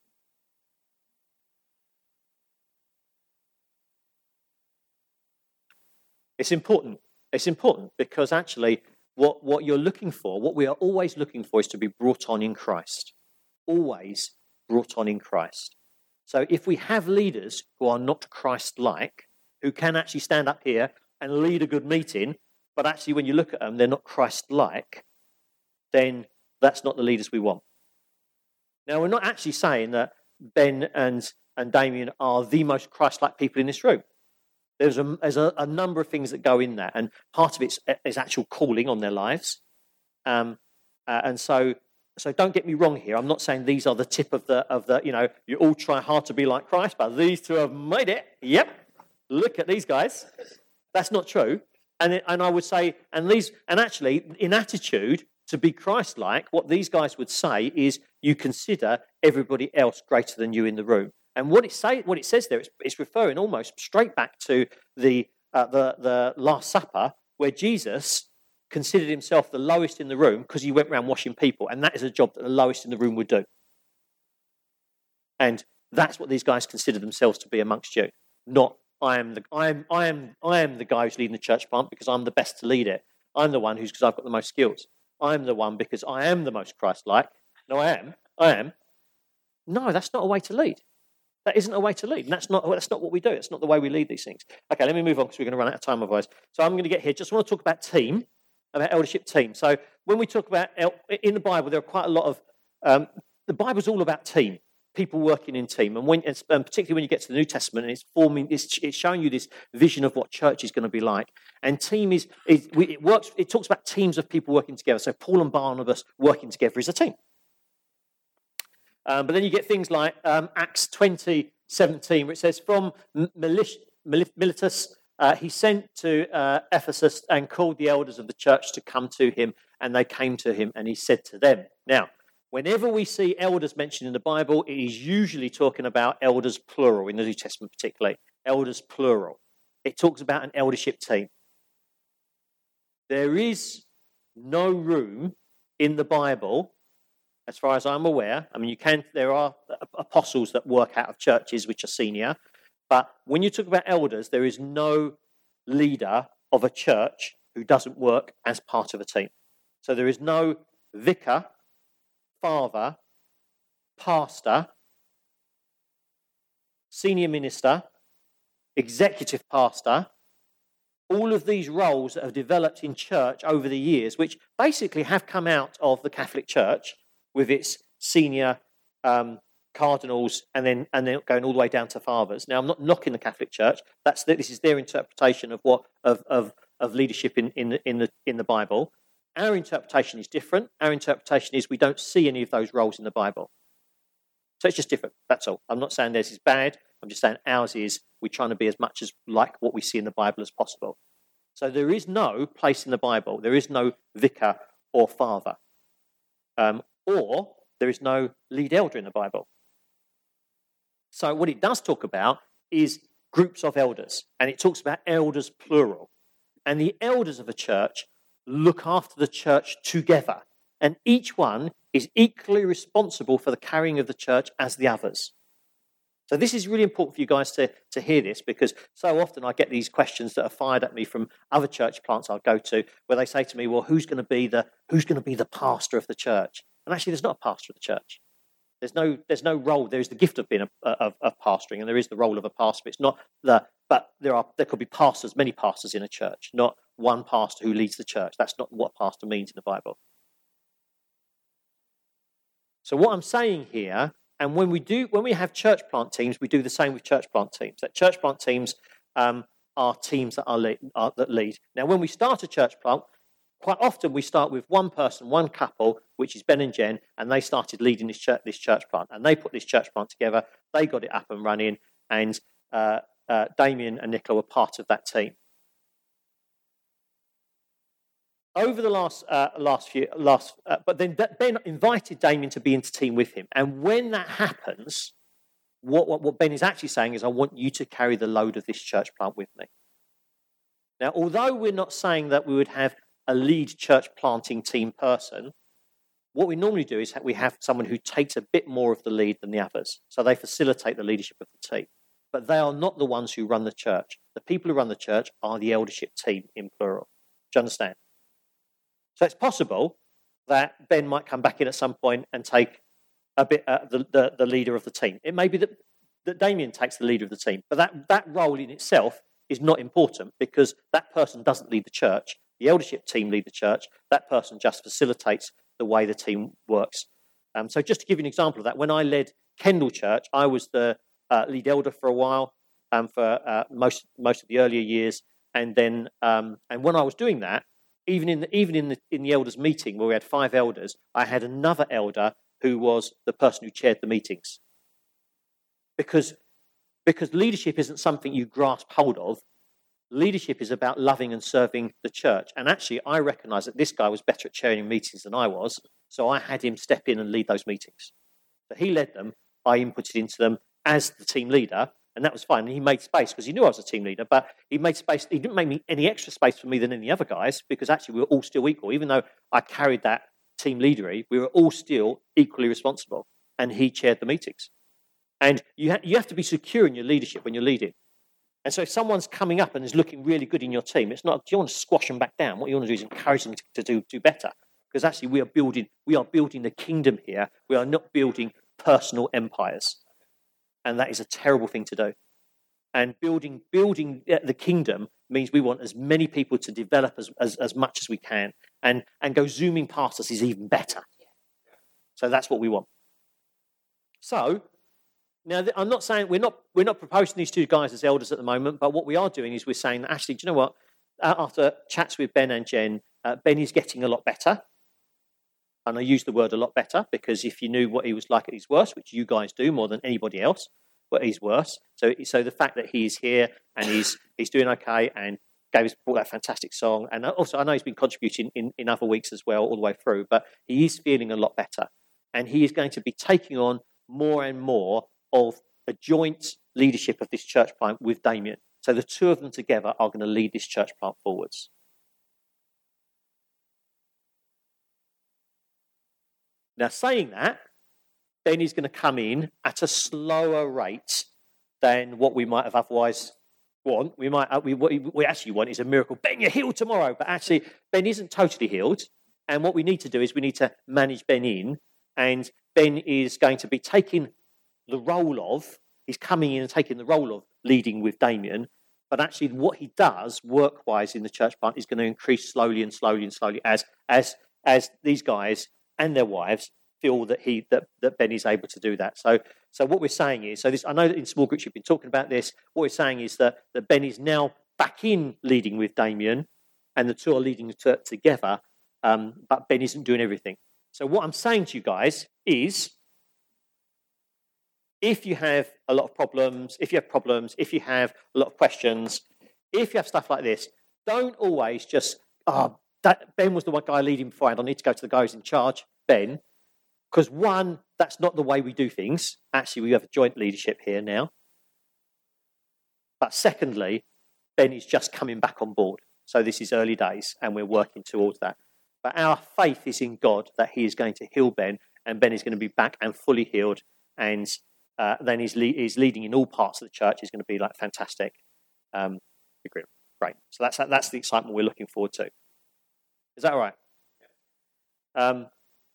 It's important. It's important because actually what, what you're looking for, what we are always looking for is to be brought on in Christ. Always brought on in Christ. So if we have leaders who are not Christ-like, who can actually stand up here and lead a good meeting, but actually when you look at them, they're not Christ-like, then that's not the leaders we want. Now, we're not actually saying that Ben and, and Damien are the most Christ-like people in this room. There's, a, there's a, a number of things that go in that, and part of it is actual calling on their lives. Um, uh, and so, so don't get me wrong here. I'm not saying these are the tip of the, of the, you know, you all try hard to be like Christ, but these two have made it. Yep. Look at these guys. That's not true. And, it, and I would say, and these, and actually, in attitude, to be Christ-like, what these guys would say is you consider everybody else greater than you in the room. And what it say, what it says there, it's, it's referring almost straight back to the, uh, the the Last Supper, where Jesus considered himself the lowest in the room because he went around washing people, and that is a job that the lowest in the room would do. And that's what these guys consider themselves to be amongst you. Not I am the I am I am I am the guy who's leading the church plant because I'm the best to lead it. I'm the one who's because I've got the most skills. I'm the one because I am the most Christ-like. No, I am. I am. No, that's not a way to lead. That isn't a way to lead. And that's not, that's not what we do. It's not the way we lead these things. Okay, let me move on because we're going to run out of time otherwise. So I'm going to get here. Just want to talk about team, about eldership team. So when we talk about, el- in the Bible, there are quite a lot of, um, the Bible's all about team, people working in team. And when, and particularly when you get to the New Testament, and it's forming, it's, it's showing you this vision of what church is going to be like. And team is, is it works, it talks about teams of people working together. So Paul and Barnabas working together is a team. Um, but then you get things like um, Acts twenty seventeen, where it says, from Milis- Miletus, uh, he sent to uh, Ephesus and called the elders of the church to come to him, and they came to him, and he said to them. Now, whenever we see elders mentioned in the Bible, it is usually talking about elders plural, in the New Testament particularly, elders plural. It talks about an eldership team. There is no room in the Bible, as far as I'm aware. I mean, you can. There are apostles that work out of churches which are senior, but when you talk about elders, there is no leader of a church who doesn't work as part of a team. So there is no vicar, father, pastor, senior minister, executive pastor. All of these roles that have developed in church over the years, which basically have come out of the Catholic Church, with its senior um, cardinals, and then and then going all the way down to fathers. Now, I'm not knocking the Catholic Church. That's this is their interpretation of what of of, of leadership in, in the in the in the Bible. Our interpretation is different. Our interpretation is we don't see any of those roles in the Bible. So it's just different. That's all. I'm not saying theirs is bad. I'm just saying ours is we're trying to be as much as like what we see in the Bible as possible. So there is no place in the Bible. There is no vicar or father. Um, Or there is no lead elder in the Bible. So what it does talk about is groups of elders, and it talks about elders plural. And the elders of a church look after the church together, and each one is equally responsible for the carrying of the church as the others. So this is really important for you guys to, to hear this, because so often I get these questions that are fired at me from other church plants I'll go to, where they say to me, well, who's going to be the who's going to be the pastor of the church? And actually, there's not a pastor of the church. There's no, there's no role. There is the gift of being a, of, of pastoring, and there is the role of a pastor. But it's not the. But there are, there could be pastors, many pastors in a church, not one pastor who leads the church. That's not what pastor means in the Bible. So what I'm saying here, and when we do, when we have church plant teams, we do the same with church plant teams. That church plant teams um, are teams that are, lead, are that lead. Now, when we start a church plant, quite often we start with one person, one couple, which is Ben and Jen, and they started leading this church, this church plant, and they put this church plant together. They got it up and running, and uh, uh, Damien and Nicola were part of that team. over the last uh, last few last, uh, but then Ben invited Damien to be into team with him, and when that happens, what, what what Ben is actually saying is, I want you to carry the load of this church plant with me. Now, although we're not saying that we would have a lead church planting team person, what we normally do is we have someone who takes a bit more of the lead than the others, so they facilitate the leadership of the team. But they are not the ones who run the church. The people who run the church are the eldership team in plural. Do you understand? So it's possible that Ben might come back in at some point and take a bit uh, the, the the leader of the team. It may be that, that Damien takes the leader of the team, but that, that role in itself is not important because that person doesn't lead the church. The eldership team lead the church. That person just facilitates the way the team works. Um, so just to give you an example of that, when I led Kendall Church, I was the uh, lead elder for a while, um, for uh, most most of the earlier years, and then um, and when I was doing that, even in the, even in the in the elders meeting where we had five elders, I had another elder who was the person who chaired the meetings, because because leadership isn't something you grasp hold of. Leadership is about loving and serving the church. And actually, I recognised that this guy was better at chairing meetings than I was, so I had him step in and lead those meetings. So he led them, I inputted into them as the team leader, and that was fine. And he made space because he knew I was a team leader, but he made space. He didn't make me any extra space for me than any other guys because actually we were all still equal. Even though I carried that team leadery, we were all still equally responsible, and he chaired the meetings. And you, ha- you have to be secure in your leadership when you're leading. And so if someone's coming up and is looking really good in your team, it's not, do you want to squash them back down? What you want to do is encourage them to, to do, do better. Because actually we are building, we are building the kingdom here. We are not building personal empires. And that is a terrible thing to do. And building building the kingdom means we want as many people to develop as, as, as much as we can. And, and go zooming past us is even better. So that's what we want. So, now, I'm not saying we're not we're not proposing these two guys as elders at the moment, but what we are doing is we're saying that actually, do you know what? After chats with Ben and Jen, uh, Ben is getting a lot better. And I use the word a lot better because if you knew what he was like at his worst, which you guys do more than anybody else, but he's worse. So, so the fact that he's here and he's he's doing okay and gave us brought that fantastic song, and also I know he's been contributing in, in other weeks as well all the way through, but he is feeling a lot better, and he is going to be taking on more and more of a joint leadership of this church plant with Damien. So the two of them together are going to lead this church plant forwards. Now, saying that, Ben is going to come in at a slower rate than what we might have otherwise want. We might, we, what we actually want is a miracle. Ben, you're healed tomorrow. But actually, Ben isn't totally healed. And what we need to do is we need to manage Ben in. And Ben is going to be taking the role of, he's coming in and taking the role of leading with Damien, but actually what he does work-wise in the church plant is going to increase slowly and slowly and slowly as as as these guys and their wives feel that he that, that Ben is able to do that. So so what we're saying is, so this I know that in small groups you've been talking about this, what we're saying is that, that Ben is now back in leading with Damien and the two are leading to, together, um, but Ben isn't doing everything. So what I'm saying to you guys is, if you have a lot of problems, if you have problems, if you have a lot of questions, if you have stuff like this, don't always just, oh, that Ben was the one guy leading beforehand, I need to go to the guy who's in charge, Ben. Because one, that's not the way we do things. Actually, we have a joint leadership here now. But secondly, Ben is just coming back on board. So this is early days, and we're working towards that. But our faith is in God that he is going to heal Ben, and Ben is going to be back and fully healed, and Uh, then he's, le- he's leading in all parts of the church. He's going to be like fantastic. Um, great. So that's that's the excitement we're looking forward to. Is that all right? Um,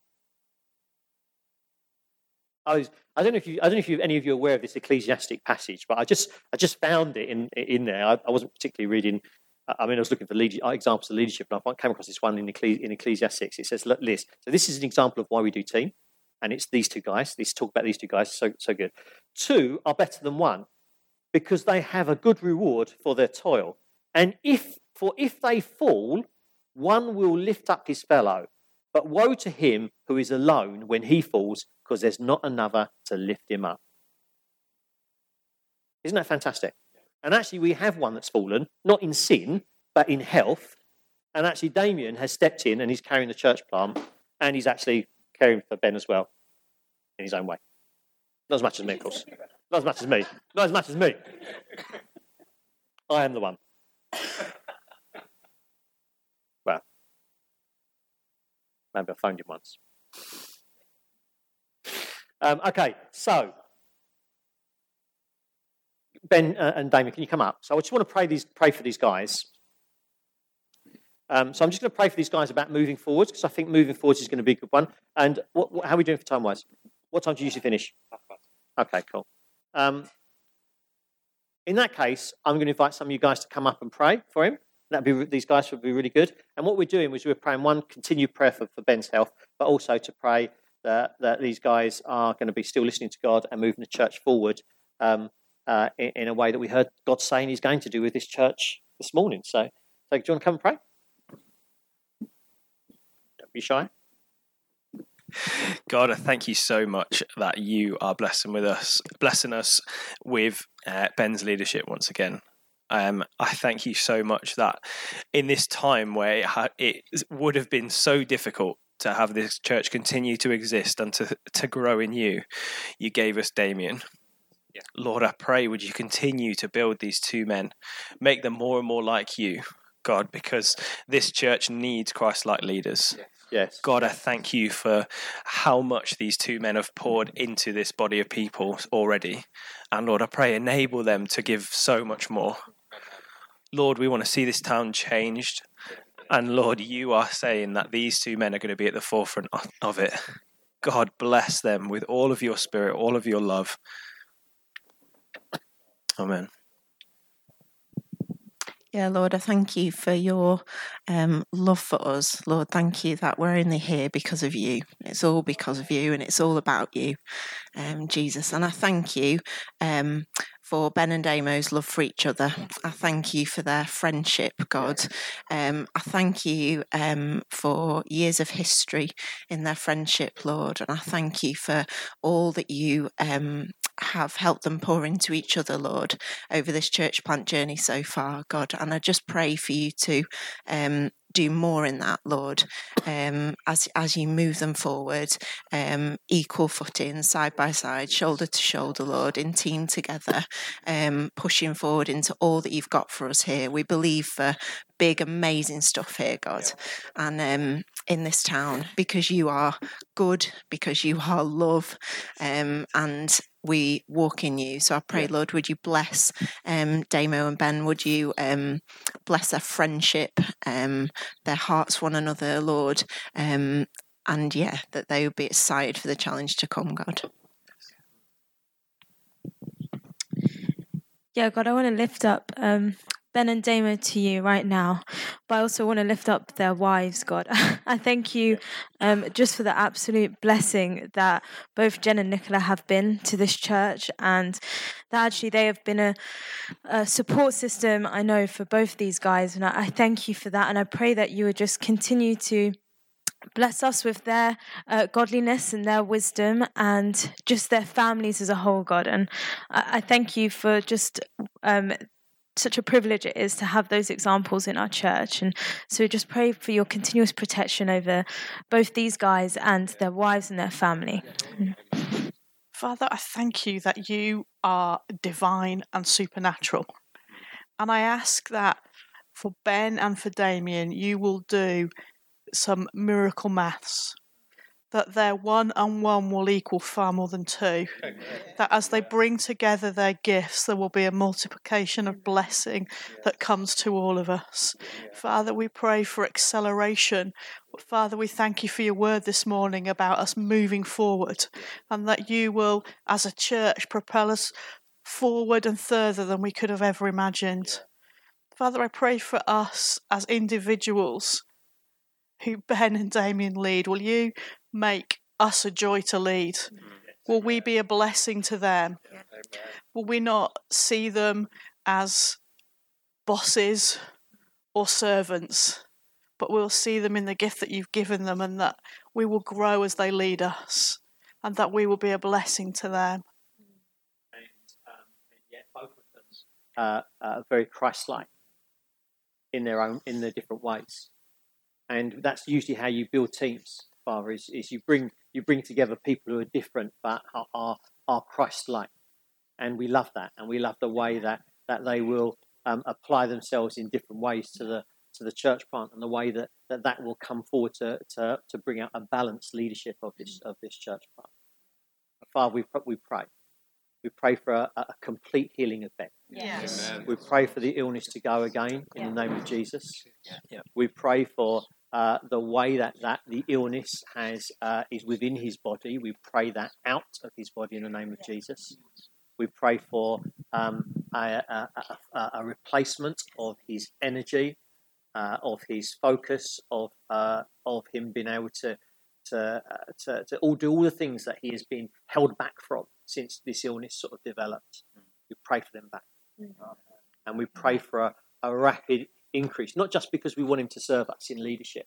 I, was, I don't know if you I don't know if you, any of you are aware of this ecclesiastic passage, but I just I just found it in in there. I, I wasn't particularly reading. I mean, I was looking for lead, examples of leadership, and I came across this one in, Ecclesi- in Ecclesiastics. It says, "Look, this. So this is an example of why we do team." And it's these two guys. These talk about these two guys. So so good. Two are better than one because they have a good reward for their toil. And if for if they fall, one will lift up his fellow. But woe to him who is alone when he falls, because there's not another to lift him up. Isn't that fantastic? And actually, we have one that's fallen, not in sin, but in health. And actually, Damien has stepped in and he's carrying the church plant, and he's actually caring for Ben as well, in his own way. Not as much as me, of course. Not as much as me. Not as much as me. I am the one. Well, maybe I phoned him once. Um, okay, so Ben uh, and Damien, can you come up? So I just want to pray these, pray for these guys. Um, so I'm just going to pray for these guys about moving forward, because I think moving forward is going to be a good one. And what, what, how are we doing for time-wise? What time do you usually finish? Okay, cool. Um, in that case, I'm going to invite some of you guys to come up and pray for him. That'd be these guys would be really good. And what we're doing is we're praying one continued prayer for, for Ben's health, but also to pray that, that these guys are going to be still listening to God and moving the church forward um, uh, in, in a way that we heard God saying He's going to do with this church this morning. So, so do you want to come and pray? Don't be shy. God, I thank you so much that you are blessing with us, blessing us with uh, Ben's leadership once again. Um, I thank you so much that in this time where it, ha- it would have been so difficult to have this church continue to exist and to, to grow in you, you gave us Damien. Yeah. Lord, I pray, would you continue to build these two men, make them more and more like you, God, because this church needs Christ-like leaders. Yeah. Yes. God, I thank you for how much these two men have poured into this body of people already. And Lord, I pray, enable them to give so much more. Lord, we want to see this town changed. And Lord, you are saying that these two men are going to be at the forefront of it. God, bless them with all of your spirit, all of your love. Amen. Yeah, Lord, I thank you for your um, love for us. Lord, thank you that we're only here because of you. It's all because of you, and it's all about you, um, Jesus. And I thank you um, for Ben and Damo's love for each other. I thank you for their friendship, God. Um, I thank you um, for years of history in their friendship, Lord. And I thank you for all that you um, have helped them pour into each other, Lord, over this church plant journey so far, God. And I just pray for you to um, do more in that, Lord, um, as as you move them forward, um, equal footing, side by side, shoulder to shoulder, Lord, in team together, um, pushing forward into all that you've got for us here. We believe for big, amazing stuff here, God, and um, in this town, because you are good, because you are love, um, and we walk in you. So I pray, Lord, would you bless um, Damo and Ben? Would you um, bless their friendship, um, their hearts one another, Lord? Um, and yeah, that they would be excited for the challenge to come, God. Yeah, God, I want to lift up um, Ben and Damo to you right now, but I also want to lift up their wives, God. I thank you um, just for the absolute blessing that both Jen and Nicola have been to this church, and that actually they have been a, a support system, I know, for both these guys, and I, I thank you for that, and I pray that you would just continue to bless us with their uh, godliness and their wisdom and just their families as a whole, God. And I, I thank you for just um, such a privilege it is to have those examples in our church. And so just pray for your continuous protection over both these guys and their wives and their family. Father, I thank you that you are divine and supernatural. And I ask that for Ben and for Damien, you will do some miracle maths, that their one and one will equal far more than two, that as they bring together their gifts, there will be a multiplication of blessing that comes to all of us. Father, we pray for acceleration. Father, we thank you for your word this morning about us moving forward, and that you will, as a church, propel us forward and further than we could have ever imagined. Father, I pray for us as individuals who Ben and Damien lead. Will you make us a joy to lead? Will we be a blessing to them? Will we not see them as bosses or servants, but we'll see them in the gift that you've given them, and that we will grow as they lead us, and that we will be a blessing to them. And, um, and yet both of them uh, are very Christ-like in their own, in their different ways. And that's usually how you build teams, Father, is, is you bring you bring together people who are different but are, are, are Christ-like. And we love that. And we love the way that, that they will um, apply themselves in different ways to the to the church plant, and the way that that, that will come forward to, to, to bring out a balanced leadership of this of this church plant. Father, we, we pray. We pray for a, a complete healing of Ben. Yes. We pray for the illness to go again in yeah. the name of Jesus. Yeah. We pray for uh, the way that, that the illness has uh, is within his body. We pray that out of his body in the name of Jesus. We pray for um, a, a, a, a replacement of his energy, uh, of his focus, of uh, of him being able to to, uh, to to all do all the things that he has been held back from since this illness sort of developed. We pray for them back, and we pray for a, a rapid increase, not just because we want him to serve us in leadership,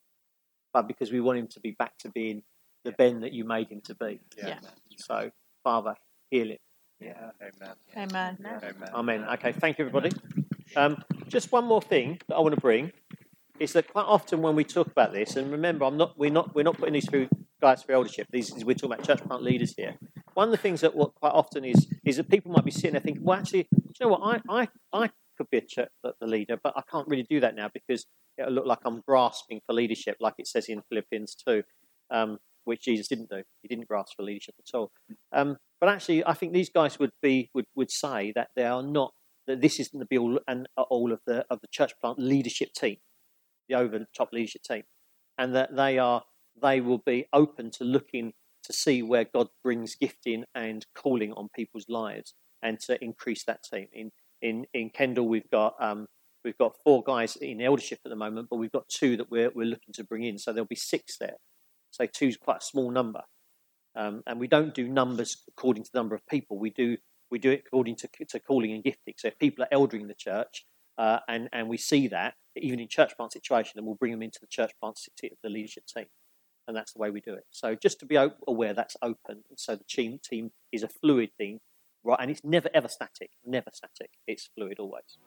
but because we want him to be back to being the Ben that you made him to be. Yeah. So, Father, heal him. Yeah. Amen. Amen. Amen. Amen. Okay, thank you, everybody. Um, just one more thing that I want to bring is that quite often when we talk about this, and remember, I'm not, we're not, we're not putting these through guides for eldership. These, we're talking about church plant leaders here. One of the things that what quite often is is that people might be sitting there thinking, well, actually, do you know what? I, I, I could be a church the leader, but I can't really do that now because it'll look like I'm grasping for leadership, like it says in Philippians two, um, which Jesus didn't do. He didn't grasp for leadership at all. Um, but actually, I think these guys would be would, would say that they are not, that this isn't the be all and all of the of the church plant leadership team, the over the top leadership team, and that they are they will be open to looking to see where God brings gifting and calling on people's lives, and to increase that team. In in in Kendal, we've got um, we've got four guys in eldership at the moment, but we've got two that we're we're looking to bring in, so there'll be six there. So two is quite a small number, um, and we don't do numbers according to the number of people. We do we do it according to to calling and gifting. So if people are eldering the church, uh, and and we see that even in church plant situation, then we'll bring them into the church plant the leadership team. And that's the way we do it. So just to be aware, that's open. So the team team is a fluid thing, right? And it's never ever static. Never static. It's fluid always.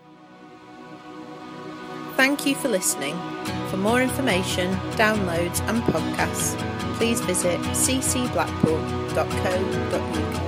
Thank you for listening. For more information, downloads and podcasts, please visit c c blackpool dot co dot u k.